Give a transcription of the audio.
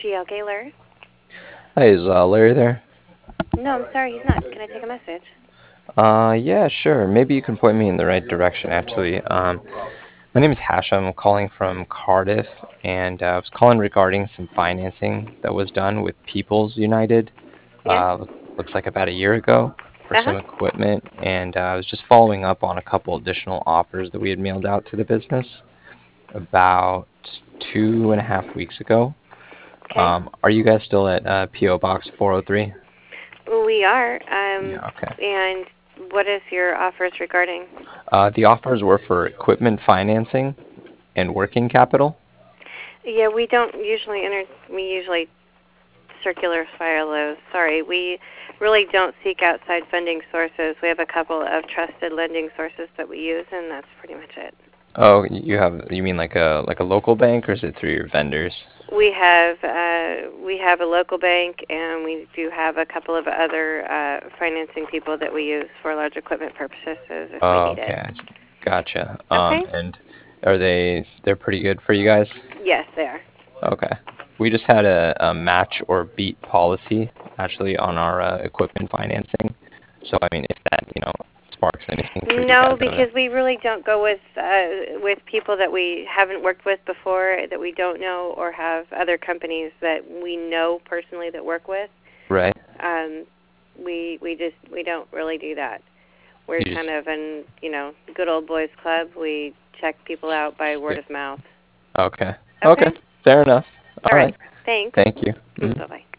GL Gaylor. Hi, is Larry there? No, I'm sorry, he's not. Can I take a message? Yeah, sure. Maybe you can point me in the right direction, actually. My name is Hashem. I'm calling from Cardiff, and I was calling regarding some financing that was done with People's United. Yes? Looks like about a year ago for Uh-huh. some equipment, and I was just following up on a couple additional offers that we had mailed out to the business about 2.5 weeks ago. Okay. Are you guys still at PO Box 403? We are. Yeah, okay. And what is your offers regarding? The offers were for equipment financing and working capital. Yeah, we don't usually we usually circular file those. Sorry, we really don't seek outside funding sources. We have a couple of trusted lending sources that we use, and that's pretty much it. Oh, you mean like a local bank, or is it through your vendors? We have a local bank, and we do have a couple of other financing people that we use for large equipment purposes if we Oh, need it. okay. Gotcha. Okay. And they're pretty good for you guys? Yes, they are. Okay. We just had a match or beat policy actually on our equipment financing. So I mean, if that, sparks anything for you No, guys over because there. we really don't go with people that we haven't worked with before, that we don't know, or have other companies that we know personally that work with. Right? Um, we don't really do that. We're You kind just of an good old boys club. We check people out by word stick. of mouth. Okay. Okay. Okay. Fair enough. All All right. right. Thanks. Thank you. Mhm. Bye bye.